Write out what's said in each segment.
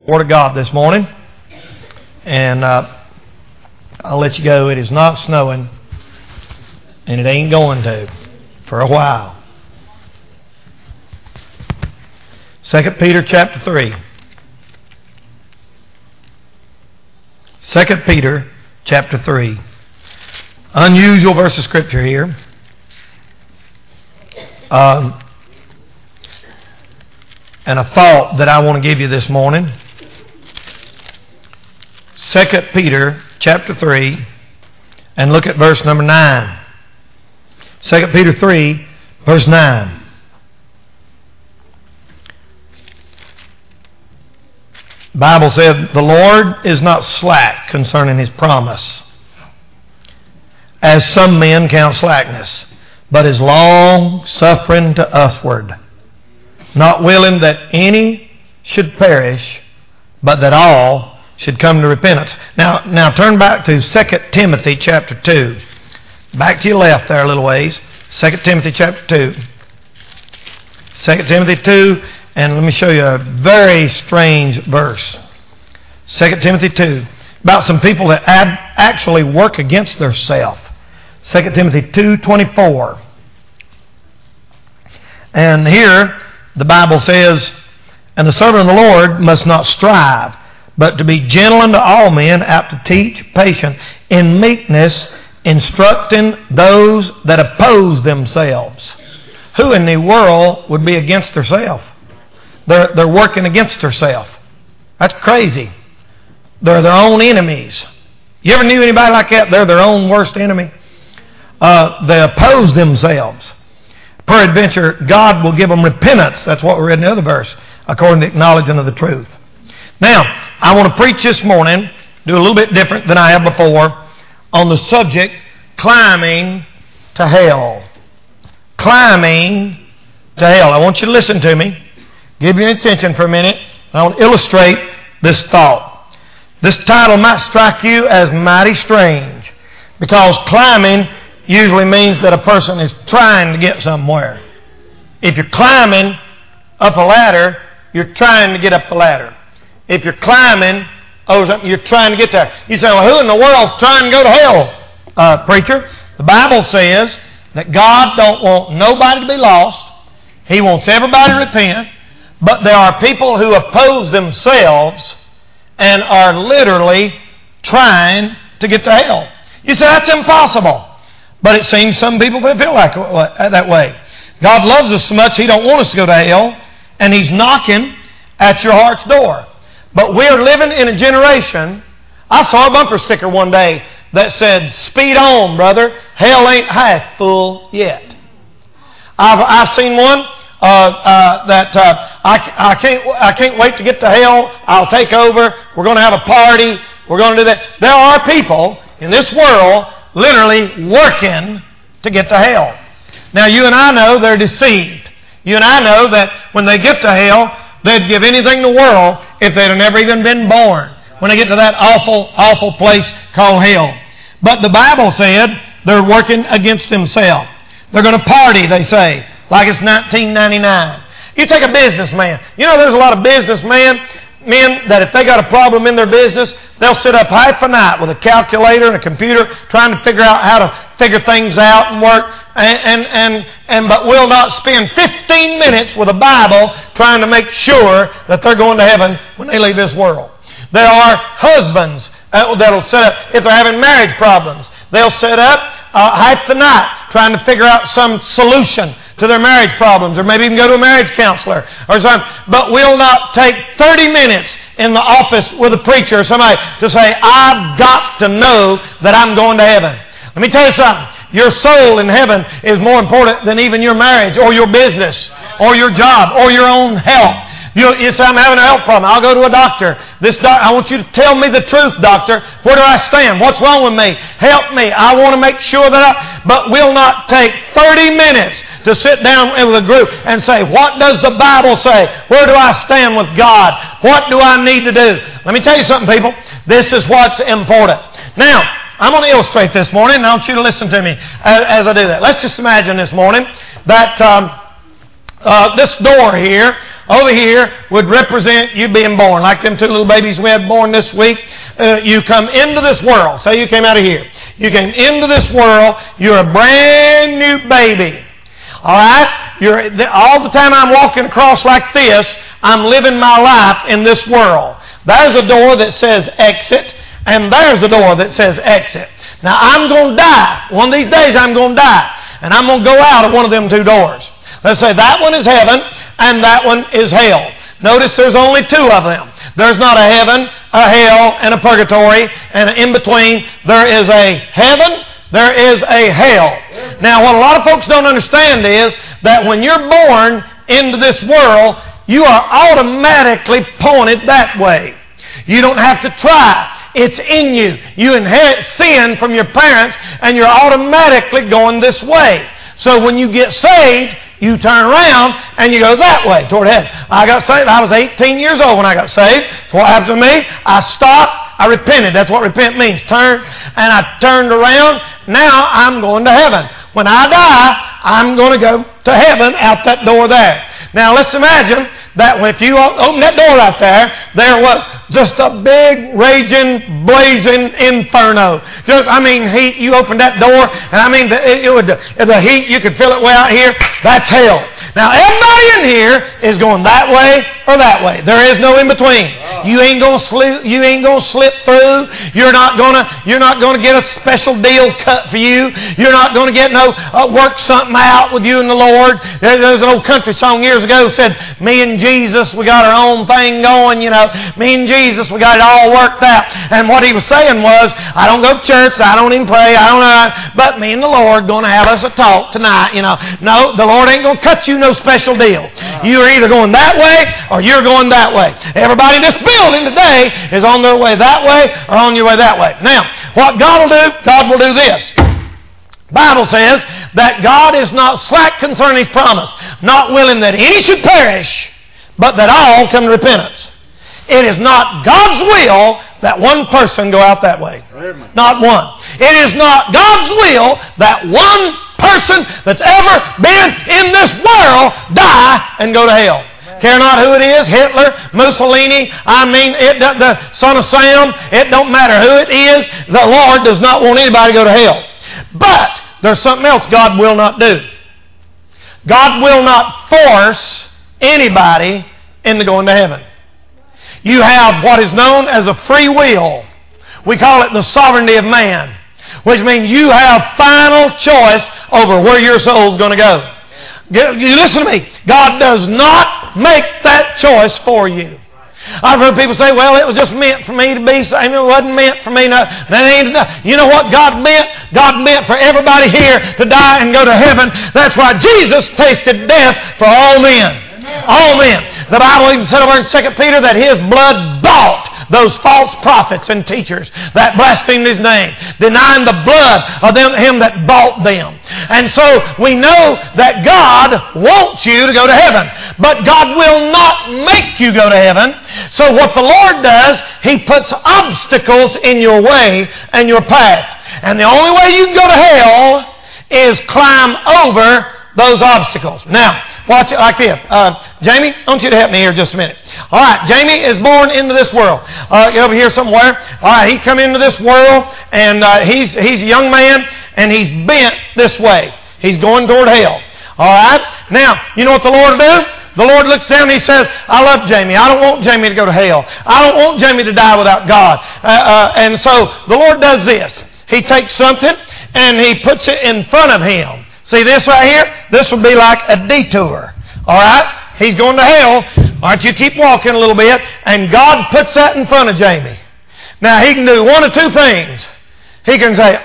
Word of God this morning, and I'll let you go. It is not snowing, and it ain't going to for a while. 2 Peter chapter 3. 2 Peter chapter 3. Unusual verse of Scripture here. And a thought that I want to give you this morning. 2 Peter chapter 3, and look at verse number 9. 2 Peter 3, verse 9. The Bible said, "The Lord is not slack concerning His promise, as some men count slackness, but is long-suffering to usward, not willing that any should perish, but that all should come to repentance." Now turn back to 2 Timothy chapter 2. Back to your left there a little ways. 2 Timothy chapter 2. 2 Timothy 2, and let me show you a very strange verse. 2 Timothy 2, about some people that actually work against their self. 2 Timothy 2:24. And here the Bible says, "And the servant of the Lord must not strive, but to be gentle unto all men, apt to teach, patient, in meekness, instructing those that oppose themselves." Who in the world would be against themselves? They're working against themselves. That's crazy. They're their own enemies. You ever knew anybody like that? They're their own worst enemy. They oppose themselves. Peradventure, God will give them repentance. That's what we read in the other verse, according to the acknowledging of the truth. Now, I want to preach this morning, do a little bit different than I have before, on the subject, climbing to hell. Climbing to hell. I want you to listen to me. Give me attention for a minute. I want to illustrate this thought. This title might strike you as mighty strange, because climbing usually means that a person is trying to get somewhere. If you're climbing up a ladder, you're trying to get up the ladder. If you're climbing over something, you're trying to get there. You say, "Well, who in the world's trying to go to hell, preacher?" The Bible says that God don't want nobody to be lost. He wants everybody to repent. But there are people who oppose themselves and are literally trying to get to hell. You say, "That's impossible." But it seems some people feel like that way. God loves us so much, He don't want us to go to hell, and He's knocking at your heart's door. But we're living in a generation. I saw a bumper sticker one day that said, "Speed on, brother. Hell ain't half full yet." I've seen one that I can't wait to get to hell. I'll take over. We're going to have a party. We're going to do that. There are people in this world literally working to get to hell. Now, you and I know they're deceived. You and I know that when they get to hell, they'd give anything in the world if they'd have never even been born, when they get to that awful, awful place called hell. But the Bible said they're working against themselves. They're going to party, they say, like it's 1999. You take a businessman. You know, there's a lot of businessmen that if they got a problem in their business, they'll sit up half a night with a calculator and a computer trying to figure out how to figure things out and work, but will not spend 15 minutes with a Bible trying to make sure that they're going to heaven when they leave this world. There are husbands that'll sit up, if they're having marriage problems, they'll sit up half the night trying to figure out some solution to their marriage problems, or maybe even go to a marriage counselor or something, but will not take 30 minutes in the office with a preacher or somebody to say, "I've got to know that I'm going to heaven." Let me tell you something. Your soul in heaven is more important than even your marriage or your business or your job or your own health. You say, "I'm having a health problem. I'll go to a doctor. I want you to tell me the truth, doctor. Where do I stand? What's wrong with me? Help me. I want to make sure that but will not take 30 minutes to sit down with a group and say, "What does the Bible say? Where do I stand with God? What do I need to do?" Let me tell you something, people. This is what's important. Now, I'm going to illustrate this morning, and I want you to listen to me as I do that. Let's just imagine this morning that This door here, over here, would represent you being born. Like them two little babies we had born this week. You come into this world. Say you came out of here. You came into this world. You're a brand new baby. All right? All the time I'm walking across like this, I'm living my life in this world. There's a door that says exit, and there's a door that says exit. Now, I'm going to die. One of these days, I'm going to die. And I'm going to go out of one of them two doors. Let's say that one is heaven, and that one is hell. Notice there's only two of them. There's not a heaven, a hell, and a purgatory, and in between there is a heaven, there is a hell. Now, what a lot of folks don't understand is that when you're born into this world, you are automatically pointed that way. You don't have to try. It's in you. You inherit sin from your parents, and you're automatically going this way. So when you get saved, you turn around and you go that way, toward heaven. I got saved. I was 18 years old when I got saved. So what happened to me? I stopped. I repented. That's what repent means. Turn. And I turned around. Now I'm going to heaven. When I die, I'm going to go to heaven out that door there. Now let's imagine that if you open that door right there was just a big, raging, blazing inferno. Heat. You open that door, and the heat, you could feel it way out here. That's hell. Now, everybody in here is going that way or that way. There is no in between. You ain't gonna slip through. You're not gonna get a special deal cut for you. You're not gonna get work something out with you and the Lord. There's an old country song years ago that said, "Me and Jesus, we got our own thing going. Me and Jesus, we got it all worked out." And what he was saying was, I don't go to church. I don't even pray. I don't know. But me and the Lord going to have us a talk tonight. No, the Lord ain't going to cut you no special deal. You're either going that way or you're going that way. Everybody in this building today is on their way that way or on your way that way. Now, what God will do this. The Bible says that God is not slack concerning His promise, not willing that any should perish, but that all come to repentance. It is not God's will that one person go out that way. Amen. Not one. It is not God's will that one person that's ever been in this world die and go to hell. Amen. Care not who it is, Hitler, Mussolini, the son of Sam, it don't matter who it is, the Lord does not want anybody to go to hell. But there's something else God will not do. God will not force anybody into going to heaven. You have what is known as a free will. We call it the sovereignty of man, which means you have final choice over where your soul's going to go. You listen to me. God does not make that choice for you. I've heard people say, well, it was just meant for me to be saved. It wasn't meant for me. No, that ain't enough. You know what God meant? God meant for everybody here to die and go to heaven. That's why Jesus tasted death for all men. All men. The Bible even said over in 2 Peter that His blood bought those false prophets and teachers that blasphemed His name, denying the blood of Him that bought them. And so we know that God wants you to go to heaven, but God will not make you go to heaven. So what the Lord does, He puts obstacles in your way and your path. And the only way you can go to hell is climb over those obstacles. Now, watch it like this. Jamie, I want you to help me here just a minute. All right, Jamie is born into this world. Over here somewhere. All right, he come into this world, and he's a young man, and he's bent this way. He's going toward hell. All right? Now, you know what the Lord will do? The Lord looks down and He says, I love Jamie. I don't want Jamie to go to hell. I don't want Jamie to die without God. And so the Lord does this. He takes something, and He puts it in front of him. See this right here? This would be like a detour. All right? He's going to hell. All right, you keep walking a little bit, and God puts that in front of Jamie. Now, He can do one of two things. He can say,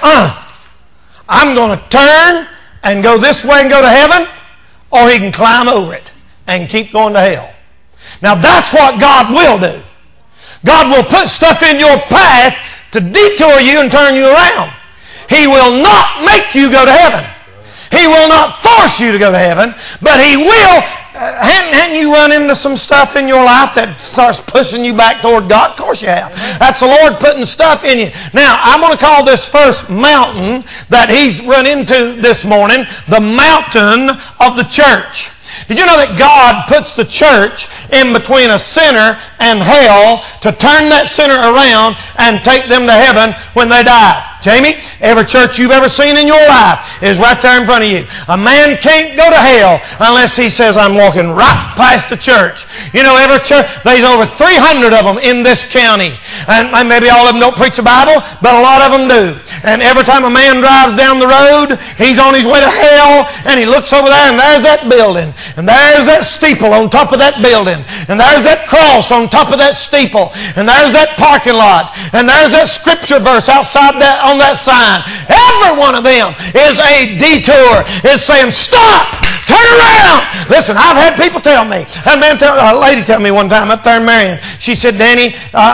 I'm going to turn and go this way and go to heaven, or He can climb over it and keep going to hell. Now, that's what God will do. God will put stuff in your path to detour you and turn you around. He will not make you go to heaven. He will not force you to go to heaven, but He will. Hadn't you run into some stuff in your life that starts pushing you back toward God? Of course you have. That's the Lord putting stuff in you. Now, I'm going to call this first mountain that He's run into this morning the mountain of the church. Did you know that God puts the church in between a sinner and hell to turn that sinner around and take them to heaven when they die? Jamie, every church you've ever seen in your life is right there in front of you. A man can't go to hell unless he says, I'm walking right past the church. You know, every church, there's over 300 of them in this county. And maybe all of them don't preach the Bible, but a lot of them do. And every time a man drives down the road, he's on his way to hell, and he looks over there, and there's that building. And there's that steeple on top of that building. And there's that cross on top of that steeple. And there's that parking lot. And there's that scripture verse outside that on that sign. Every one of them is a detour. It's saying, stop! Turn around! Listen, I've had people tell me. A lady tell me one time up there in Marion. She said, Danny,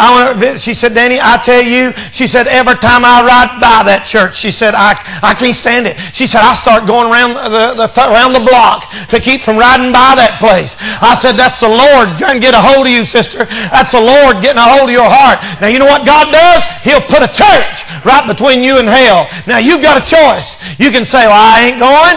I tell you, she said, every time I ride by that church, she said, I can't stand it. She said, I start going around the block to keep from riding by that place. I said, that's the Lord trying to get a hold of you, sister. That's the Lord getting a hold of your heart. Now, you know what God does? He'll put a church right between you and hell. Now, you've got a choice. You can say, well, I ain't going.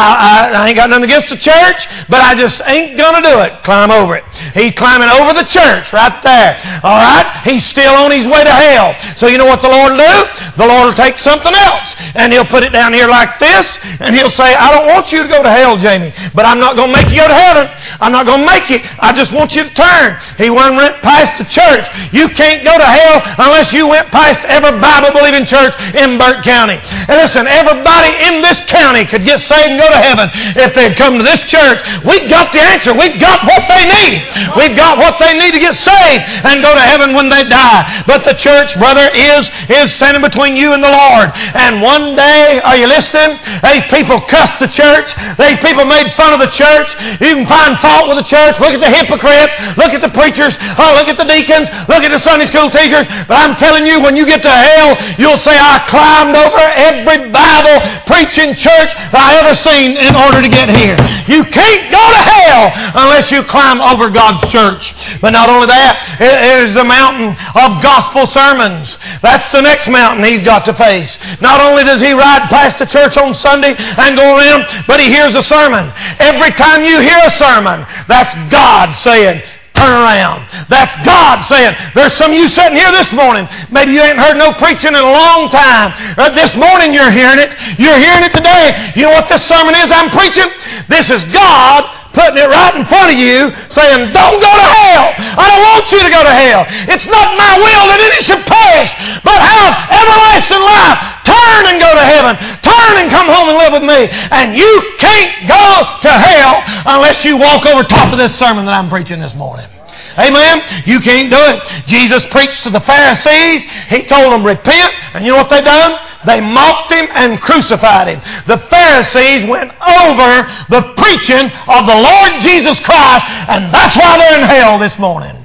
I ain't got nothing against the church, but I just ain't going to do it. Climb over it. He's climbing over the church right there. All right? He's still on his way to hell. So you know what the Lord will do? The Lord will take something else, and He'll put it down here like this, and He'll say, I don't want you to go to hell, Jamie, but I'm not going to make you go to heaven. I'm not going to make you. I just want you to turn. He went past the church. You can't go to hell unless you went past every Bible-believing church in Burke County. And listen, everybody in this county could get saved and go to heaven if they'd come to this church. We've got the answer. We've got what they need. We've got what they need to get saved and go to heaven when they die. But the church, brother, is standing between you and the Lord. And one day, are you listening? These people cussed the church. These people made fun of the church. You can find fault with the church. Look at the hypocrites. Look at the preachers. Look at the deacons. Look at the Sunday school teachers. But I'm telling you, when you get to hell, you'll say, I climbed over every Bible preaching church I ever seen in order to get here. You can't go to hell unless you climb over God's church. But not only that, it is the mountain of gospel sermons. That's the next mountain he's got to face. Not only does he ride past the church on Sunday and go around, but he hears a sermon. Every time you hear a sermon, that's God saying, turn around. That's God saying, there's some of you sitting here this morning. Maybe you ain't heard no preaching in a long time. This morning you're hearing it. You're hearing it today. You know what this sermon is I'm preaching? This is God putting it right in front of you, saying, don't go to hell. I don't want you to go to hell. It's not my will that any should perish, but have everlasting life. Turn and go to heaven. Turn and come home and live with me. And you can't go to hell unless you walk over top of this sermon that I'm preaching this morning. Amen? You can't do it. Jesus preached to the Pharisees. He told them, repent. And you know what they done? They mocked Him and crucified Him. The Pharisees went over the preaching of the Lord Jesus Christ, and that's why they're in hell this morning.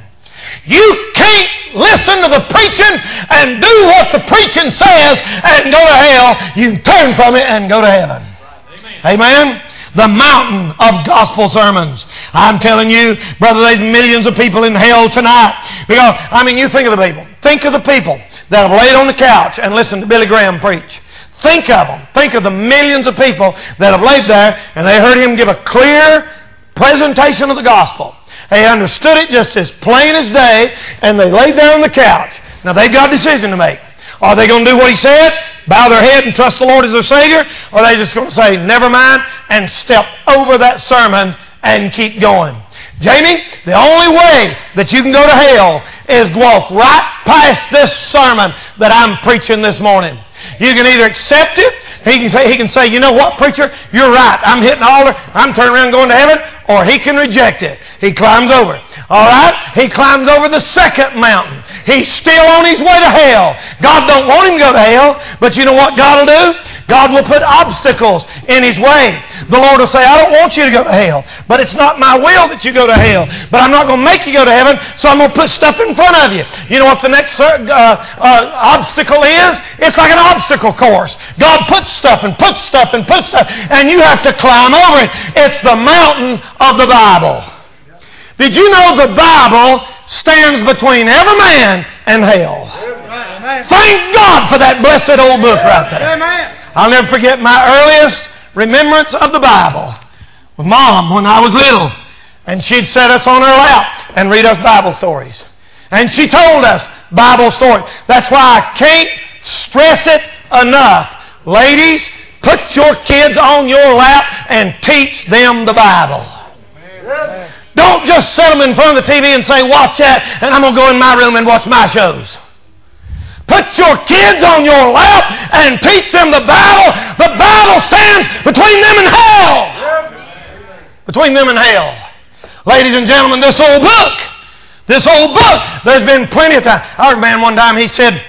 You can't listen to the preaching and do what the preaching says and go to hell. You turn from it and go to heaven. Amen? The mountain of gospel sermons. I'm telling you, brother, there's millions of people in hell tonight. Because, you think of the people. Think of the people that have laid on the couch and listened to Billy Graham preach. Think of them. Think of the millions of people that have laid there and they heard him give a clear presentation of the gospel. They understood it just as plain as day, and they laid there on the couch. Now, they've got a decision to make. Are they going to do what he said, bow their head and trust the Lord as their Savior, or are they just going to say, never mind, and step over that sermon and keep going? Jamie, the only way that you can go to hell is walk right past this sermon that I'm preaching this morning. You can either accept it. He can say, you know what, preacher? You're right. I'm hitting the altar. I'm turning around going to heaven. Or he can reject it. He climbs over. All right? He climbs over the second mountain. He's still on his way to hell. God don't want him to go to hell. But you know what God will do? God will put obstacles in his way. The Lord will say, I don't want you to go to hell. But it's not my will that you go to hell. But I'm not going to make you go to heaven, so I'm going to put stuff in front of you. You know what the next obstacle is? It's like an obstacle course. God puts stuff and puts stuff and puts stuff, and you have to climb over it. It's the mountain of the Bible. Did you know the Bible stands between every man and hell? Thank God for that blessed old book right there. I'll never forget my earliest remembrance of the Bible with Mom when I was little. And she'd set us on her lap and read us Bible stories. And she told us Bible stories. That's why I can't stress it enough. Ladies, put your kids on your lap and teach them the Bible. Amen. Don't just set them in front of the TV and say, watch that, and I'm going to go in my room and watch my shows. Put your kids on your lap and teach them the Bible. The Bible stands between them and hell. Between them and hell. Ladies and gentlemen, this old book, there's been plenty of time. I heard a man one time, he said,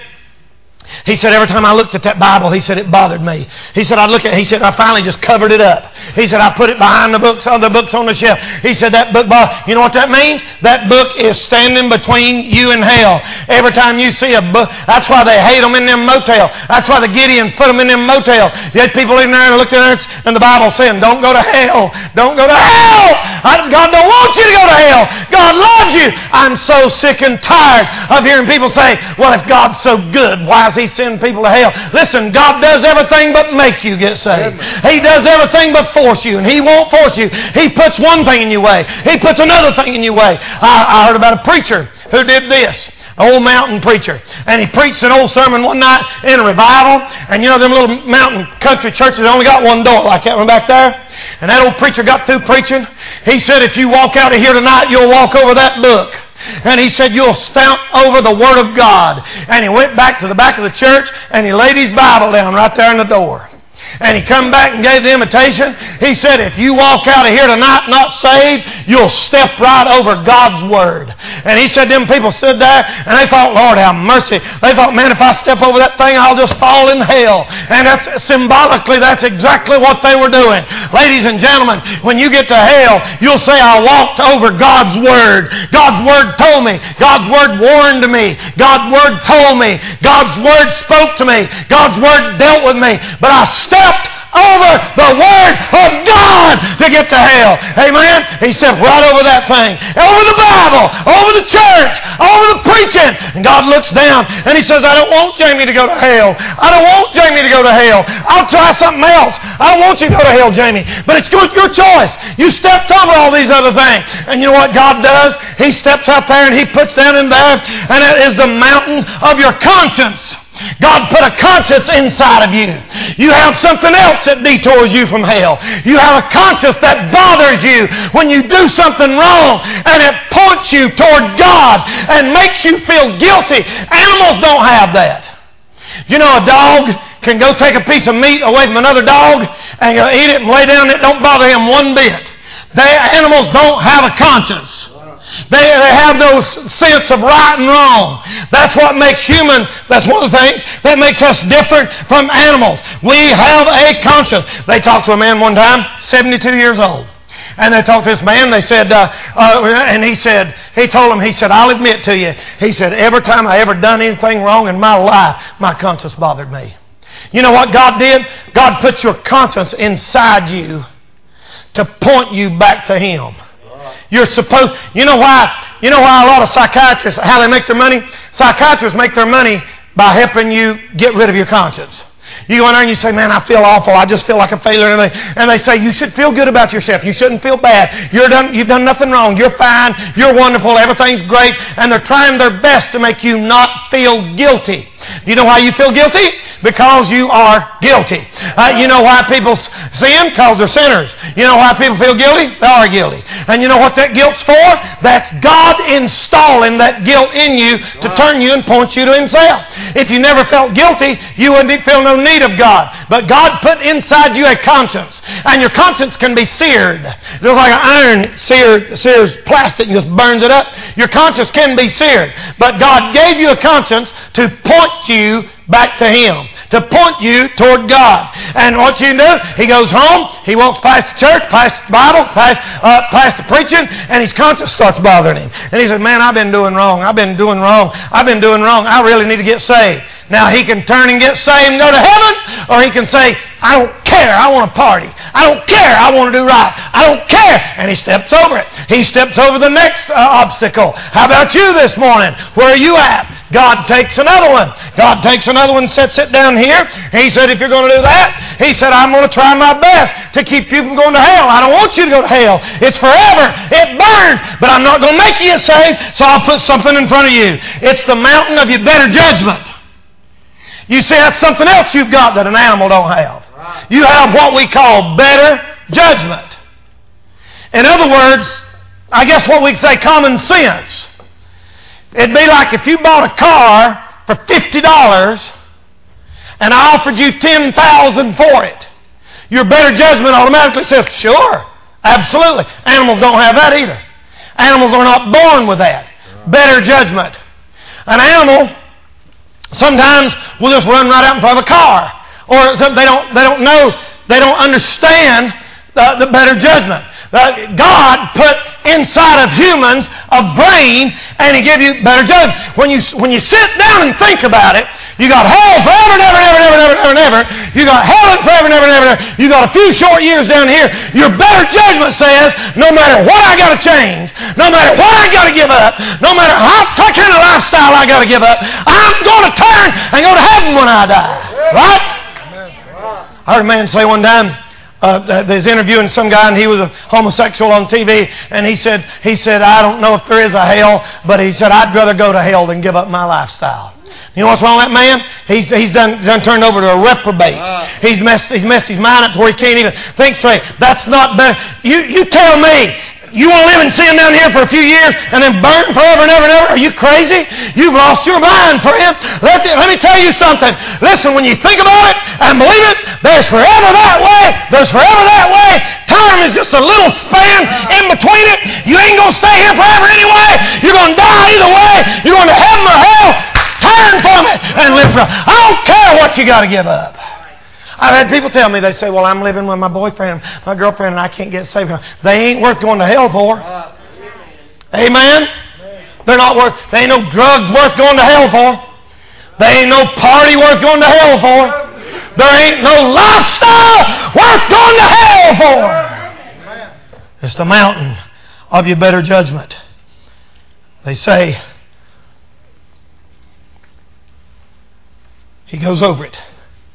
every time I looked at that Bible, he said, it bothered me. He said, I finally just covered it up. He said, I put it behind the books, other books on the shelf. He said, that book, you know what that means? That book is standing between you and hell. Every time you see a book, that's why they hate them in them motels. That's why the Gideons put them in them motels. You had people in there and looked at there, and the Bible saying, don't go to hell. Don't go to hell. God don't want you to go to hell. God loves you. I'm so sick and tired of hearing people say, well, if God's so good, why is He send people to hell? Listen, God does everything but make you get saved. He does everything but force you, and He won't force you. He puts one thing in your way. He puts another thing in your way. I heard about a preacher who did this. An old mountain preacher. And he preached an old sermon one night in a revival. And you know them little mountain country churches, they only got one door like that one back there. And that old preacher got through preaching. He said, if you walk out of here tonight, you'll walk over that book. And he said, you'll stamp over the Word of God. And he went back to the back of the church and he laid his Bible down right there in the door. And he come back and gave the invitation. He said, if you walk out of here tonight not saved, you'll step right over God's Word. And he said, them people stood there and they thought, Lord, have mercy. They thought, man, if I step over that thing, I'll just fall in hell. And that's symbolically, that's exactly what they were doing. Ladies and gentlemen, when you get to hell, you'll say, I walked over God's Word. God's Word told me. God's Word warned me. God's Word told me. God's Word spoke to me. God's Word dealt with me. But I stepped over the Word of God to get to hell. Amen? He stepped right over that thing. Over the Bible. Over the church. Over the preaching. And God looks down and He says, I don't want Jamie to go to hell. I don't want Jamie to go to hell. I'll try something else. I don't want you to go to hell, Jamie. But it's your choice. You stepped over all these other things. And you know what God does? He steps out there and He puts down in there, and it is the mountain of your conscience. God put a conscience inside of you. You have something else that detours you from hell. You have a conscience that bothers you when you do something wrong, and it points you toward God and makes you feel guilty. Animals don't have that. You know, a dog can go take a piece of meat away from another dog and eat it and lay down. It don't bother him one bit. Animals don't have a conscience. They have no sense of right and wrong. That's what makes humans, that's one of the things that makes us different from animals. We have a conscience. They talked to a man one time, 72 years old. And they talked to this man, they said, and he told them, I'll admit to you, he said, every time I ever done anything wrong in my life, my conscience bothered me. You know what God did? God put your conscience inside you to point you back to Him. You're supposed, you know why a lot of psychiatrists, how they make their money? Psychiatrists make their money by helping you get rid of your conscience. You go in there and you say, man, I feel awful. I just feel like a failure. And they say, you should feel good about yourself. You shouldn't feel bad. You've done nothing wrong. You're fine. You're wonderful. Everything's great. And they're trying their best to make you not feel guilty. Do you know why you feel guilty? Because you are guilty. You know why people sin? Because they're sinners. You know why people feel guilty? They are guilty. And you know what that guilt's for? That's God installing that guilt in you to turn you and point you to Himself. If you never felt guilty, you wouldn't feel no need of God. But God put inside you a conscience. And your conscience can be seared. It's like an iron sears plastic and just burns it up. Your conscience can be seared. But God gave you a conscience to point you back to Him, to point you toward God. And what you do, he goes home, he walks past the church, past the Bible, past the preaching, and his conscience starts bothering him. And he says, man, I've been doing wrong. I really need to get saved. Now, he can turn and get saved and go to heaven, or he can say, I don't care, I want to party. I don't care, I want to do right. I don't care. And he steps over it. He steps over the next obstacle. How about you this morning? Where are you at? God takes another one. God takes another one and sets it down here. He said, if you're going to do that, He said, I'm going to try my best to keep you from going to hell. I don't want you to go to hell. It's forever. It burns. But I'm not going to make you get saved, so I'll put something in front of you. It's the mountain of your better judgment. You see, that's something else you've got that an animal don't have. You have what we call better judgment. In other words, I guess what we'd say common sense. It'd be like if you bought a car for $50 and I offered you $10,000 for it. Your better judgment automatically says, sure, absolutely. Animals don't have that either. Animals are not born with that. Better judgment. An animal sometimes will just run right out in front of a car. Or they don't know, they don't understand the better judgment. God put inside of humans a brain, and He gave you better judgment. When you sit down and think about it, you got hell forever and ever and ever and ever and ever and ever. You got heaven forever and ever and ever and ever. You got a few short years down here. Your better judgment says, no matter what I got to change, no matter what I got to give up, no matter what kind of lifestyle I got to give up, I'm going to turn and go to heaven when I die. Right? I heard a man say one time, they was interviewing some guy, and he was a homosexual on TV, and he said, I don't know if there is a hell, but he said, I'd rather go to hell than give up my lifestyle. You know what's wrong with that man? He's done turned over to a reprobate. He's messed his mind up to where he can't even think straight. That's not better. You tell me. You want to live in sin down here for a few years and then burn forever and ever and ever? Are you crazy? You've lost your mind, friend. Let me tell you something. Listen, when you think about it and believe it, there's forever that way. There's forever that way. Time is just a little span in between it. You ain't going to stay here forever anyway. You're going to die either way. You're going to heaven or hell. Turn from it and live for it. I don't care what you got to give up. I've had people tell me, they say, well, I'm living with my boyfriend, my girlfriend, and I can't get saved. They ain't worth going to hell for. Amen? They're not worth, there ain't no drugs worth going to hell for. There ain't no party worth going to hell for. There ain't no lifestyle worth going to hell for. It's the mountain of your better judgment. They say, he goes over it.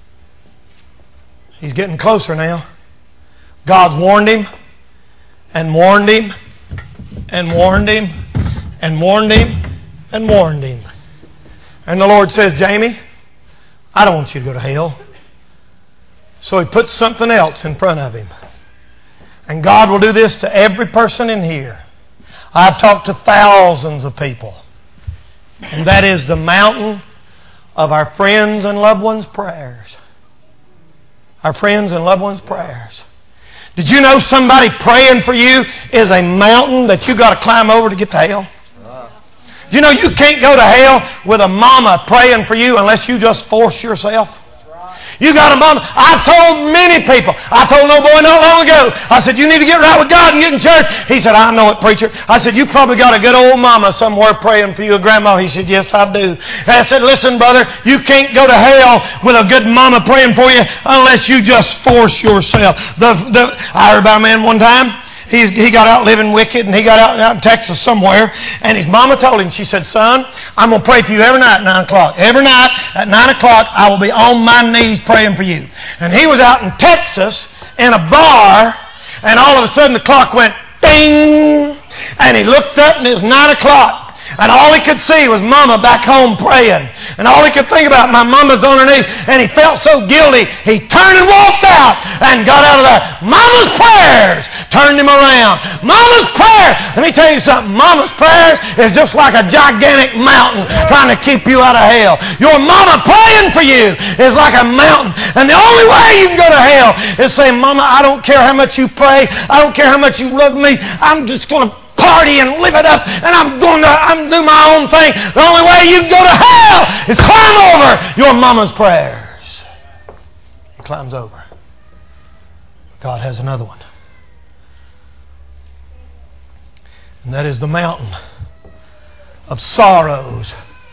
He's getting closer now. God's warned him and warned him and warned him and warned him and warned him. And the Lord says, Jamie, I don't want you to go to hell. So He puts something else in front of him. And God will do this to every person in here. I've talked to thousands of people. And that is the mountain of our friends and loved ones' prayers. Our friends and loved ones' prayers. Did you know somebody praying for you is a mountain that you got to climb over to get to hell? You know you can't go to hell with a mama praying for you unless you just force yourself. You got a mama. I've told many people. I told an old boy not long ago. I said, you need to get right with God and get in church. He said, I know it, preacher. I said, you probably got a good old mama somewhere praying for you, a grandma. He said, yes, I do. And I said, listen, brother, you can't go to hell with a good mama praying for you unless you just force yourself. I heard about a man one time. He got out living wicked, and he got out in Texas somewhere, and his mama told him, she said, son, I'm going to pray for you every night at 9 o'clock. Every night at 9 o'clock, I will be on my knees praying for you. And he was out in Texas in a bar, and all of a sudden the clock went ding, and he looked up, and it was 9 o'clock. And all he could see was Mama back home praying. And all he could think about, my mama's on her knees. And he felt so guilty, he turned and walked out and got out of there. Mama's prayers turned him around. Mama's prayers. Let me tell you something. Mama's prayers is just like a gigantic mountain trying to keep you out of hell. Your mama praying for you is like a mountain. And the only way you can go to hell is saying, Mama, I don't care how much you pray. I don't care how much you love me. I'm just going to party and live it up, and I'm do my own thing. The only way you can go to hell is climb over your mama's prayers. He climbs over. God has another one. And that is the mountain of sorrows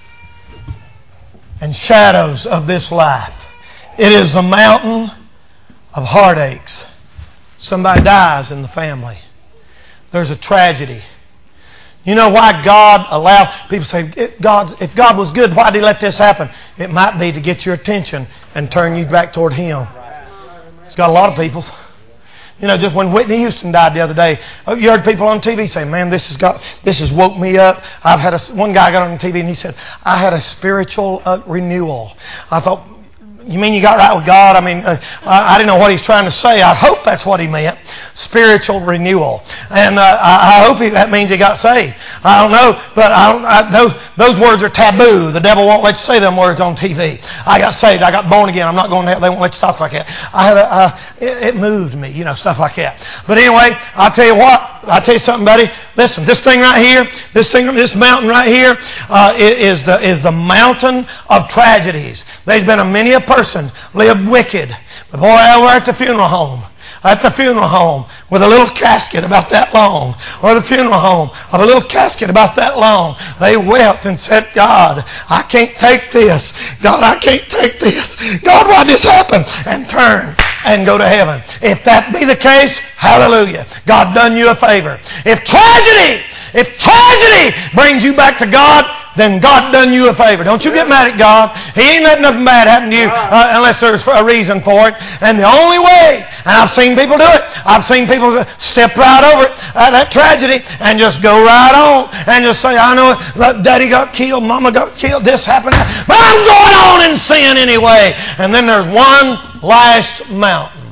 and shadows of this life. It is the mountain of heartaches. Somebody dies in the family. There's a tragedy. You know why God allowed... People say, if God was good, why did He let this happen? It might be to get your attention and turn you back toward Him. It's got a lot of people's. You know, just when Whitney Houston died the other day, you heard people on TV say, man, this has woke me up. One guy got on TV and he said, I had a spiritual renewal. I thought, you mean you got right with God? I mean, I didn't know what he's trying to say. I hope that's what he meant. Spiritual renewal. And I hope that means he got saved. I don't know, but those words are taboo. The devil won't let you say them words on TV. I got saved. I got born again. I'm not going to hell. They won't let you talk like that. It moved me, you know, stuff like that. But anyway, I'll tell you what. I'll tell you something, buddy. Listen, this thing right here, this mountain right here, is the mountain of tragedies. There's been many a person lived wicked. But boy, we're at the funeral home with a little casket about that long, or the funeral home of a little casket about that long. They wept and said, God, I can't take this. God, I can't take this. God, why did this happen? And turn and go to heaven. If that be the case, hallelujah. God done you a favor. If tragedy brings you back to God, then God done you a favor. Don't you get mad at God. He ain't letting nothing bad happen to you unless there's a reason for it. And the only way, and I've seen people do it, I've seen people step right over it, that tragedy, and just go right on and just say, I know Daddy got killed, Mama got killed, this happened, but I'm going on in sin anyway. And then there's one last mountain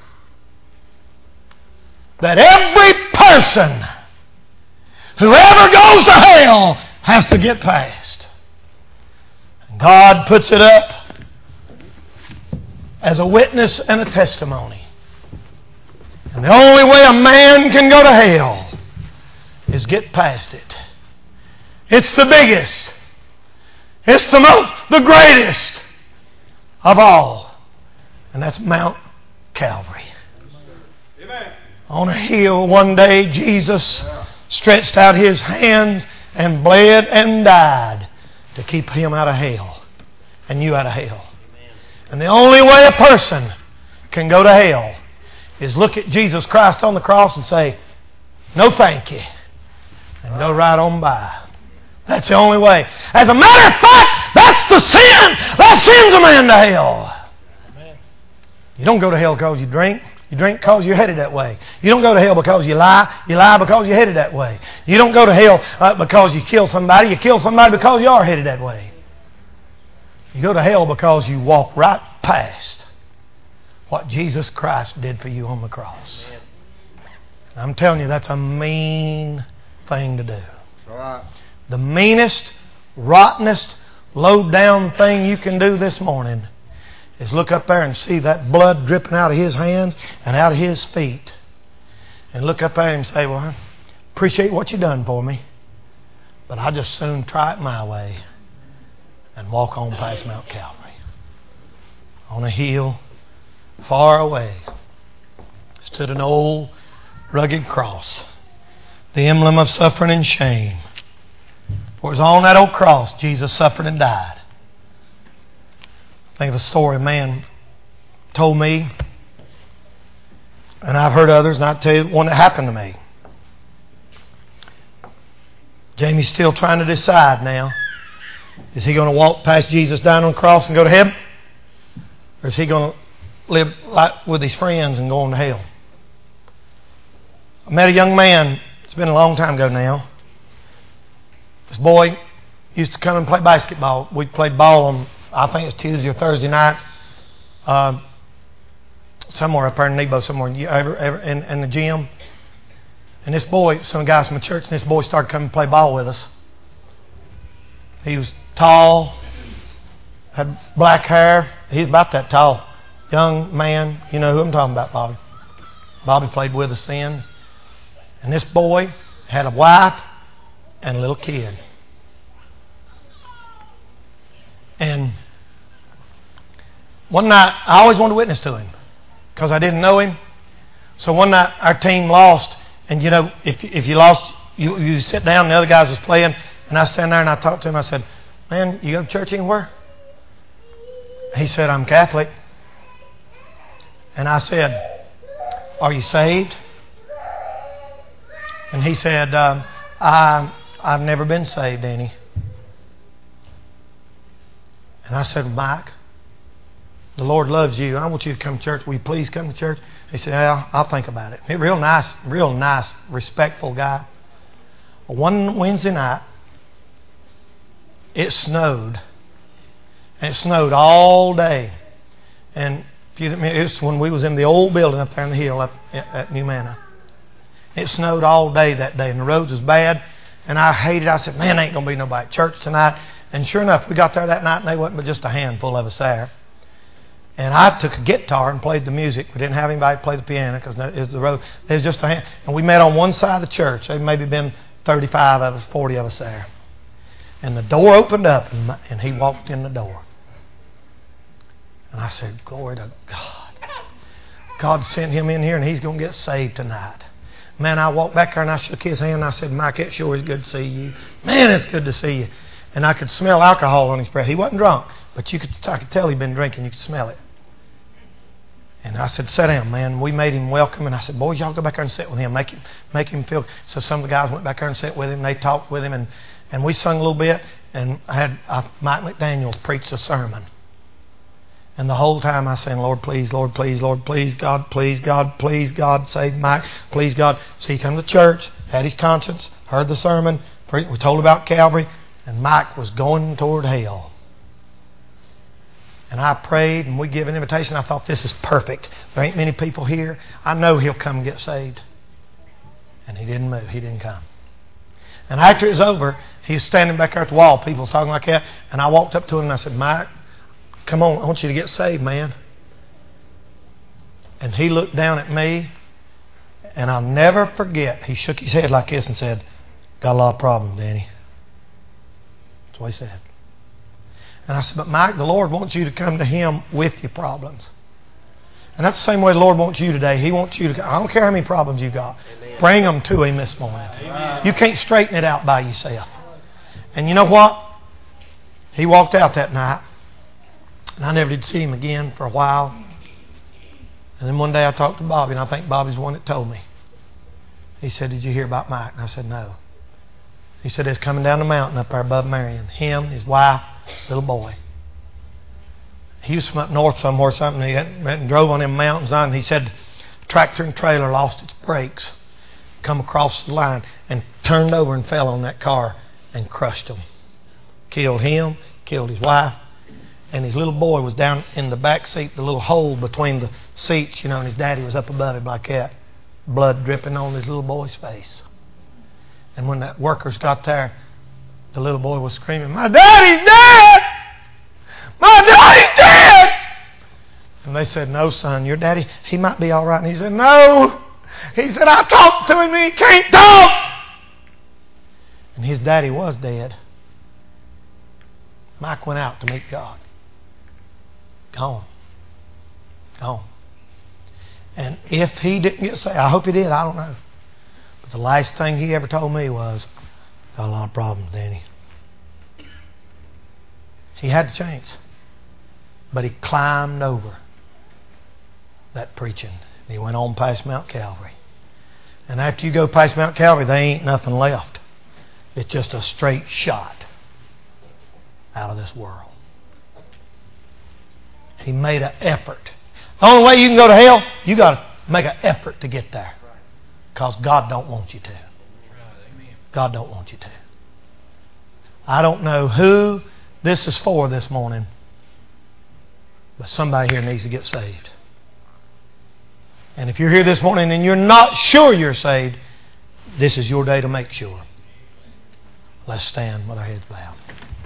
that every person who ever goes to hell has to get past. God puts it up as a witness and a testimony. And the only way a man can go to hell is get past it. It's the biggest. It's the greatest of all. And that's Mount Calvary. Amen. On a hill one day, Jesus stretched out His hands and bled and died to keep him out of hell and you out of hell. And the only way a person can go to hell is look at Jesus Christ on the cross and say, no thank you, and go right on by. That's the only way. As a matter of fact, that's the sin that sends a man to hell. You don't go to hell because you drink. You drink because you're headed that way. You don't go to hell because you lie. You lie because you're headed that way. You don't go to hell because you kill somebody. You kill somebody because you are headed that way. You go to hell because you walk right past what Jesus Christ did for you on the cross. I'm telling you, that's a mean thing to do. The meanest, rottenest, low-down thing you can do this morning is look up there and see that blood dripping out of His hands and out of His feet. And look up there and say, well, I appreciate what you done for me, but I'll just soon try it my way and walk on past Mount Calvary. On a hill far away stood an old rugged cross, the emblem of suffering and shame. For it was on that old cross Jesus suffered and died. I think of a story a man told me, and I've heard others, and I'll tell you one that happened to me. Jamie's still trying to decide now. Is he going to walk past Jesus dying on the cross and go to heaven? Or is he going to live like with his friends and go on to hell? I met a young man, it's been a long time ago now. This boy used to come and play basketball. We played ball on, I think it's Tuesday or Thursday nights, somewhere up there in Nebo, somewhere in the gym. And this boy, some guys from the church, and this boy started coming to play ball with us. He was tall, had black hair. He's about that tall. Young man. You know who I'm talking about, Bobby. Bobby played with us then. And this boy had a wife and a little kid. And one night, I always wanted to witness to him because I didn't know him. So one night, our team lost. And you know, if you lost, you sit down and the other guys was playing. And I stand there and I talked to him. I said, man, you go to church anywhere? He said, I'm Catholic. And I said, are you saved? And he said, I I've never been saved any. And I said, Mike, the Lord loves you. I want you to come to church. Will you please come to church? He said, yeah, I'll think about it. He's a real nice, respectful guy. One Wednesday night, it snowed. And it snowed all day. And it was when we was in the old building up there on the hill up at New Manna. It snowed all day that day, and the roads was bad. And I hated it. I said, man, ain't going to be nobody at church tonight. And sure enough, we got there that night, and they wasn't but just a handful of us there. And I took a guitar and played the music. We didn't have anybody play the piano because the road. It was just a hand. And we met on one side of the church. There maybe been 35 of us, 40 of us there. And the door opened up, and he walked in the door. And I said, glory to God. God sent him in here, and he's going to get saved tonight. Man, I walked back there, and I shook his hand, and I said, Mike, it sure is good to see you. Man, it's good to see you. And I could smell alcohol on his breath. He wasn't drunk, but I could tell he'd been drinking. You could smell it. And I said, sit down, man. We made him welcome. And I said, boys, y'all go back there and sit with him. Make him feel. So some of the guys went back there and sat with him. They talked with him. And we sung a little bit. And Mike McDaniel preached a sermon. And the whole time I sang, Lord, please, Lord, please, Lord, please, God, please, God, please, God, save Mike, please, God. So he come to church, had his conscience, heard the sermon. We told about Calvary. And Mike was going toward hell. And I prayed, and we gave an invitation. I thought, this is perfect. There ain't many people here. I know he'll come and get saved. And he didn't move. He didn't come. And after it was over, he was standing back there at the wall. People was talking like that. And I walked up to him and I said, Mike, come on, I want you to get saved, man. And he looked down at me, and I'll never forget. He shook his head like this and said, got a lot of problems, Danny. That's what he said. And I said, but Mike, the Lord wants you to come to Him with your problems. And that's the same way the Lord wants you today. He wants you to, I don't care how many problems you've got. Amen. Bring them to Him this morning. Amen. You can't straighten it out by yourself. And you know what? He walked out that night. And I never did see him again for a while. And then one day I talked to Bobby, and I think Bobby's the one that told me. He said, did you hear about Mike? And I said, no. He said, it's coming down the mountain up there above Marion. Him, his wife, little boy. He was from up north somewhere or something. He went and drove on them mountains. And he said, tractor and trailer lost its brakes, come across the line, and turned over and fell on that car and crushed him. Killed him, killed his wife. And his little boy was down in the back seat, the little hole between the seats, and his daddy was up above him like that. Blood dripping on his little boy's face. And when the workers got there, the little boy was screaming, my daddy's dead! My daddy's dead! And they said, no, son, your daddy, he might be all right. And he said, no. He said, I talked to him and he can't talk. And his daddy was dead. Mike went out to meet God. Gone. Gone. And if he didn't get saved, I hope he did, I don't know. But the last thing he ever told me was, got a lot of problems, Danny. He had the chance. But he climbed over that preaching. He went on past Mount Calvary. And after you go past Mount Calvary, there ain't nothing left. It's just a straight shot out of this world. He made an effort. The only way you can go to hell, you got to make an effort to get there. Because God don't want you to. God don't want you to. I don't know who this is for this morning, but somebody here needs to get saved. And if you're here this morning and you're not sure you're saved, this is your day to make sure. Let's stand with our heads bowed.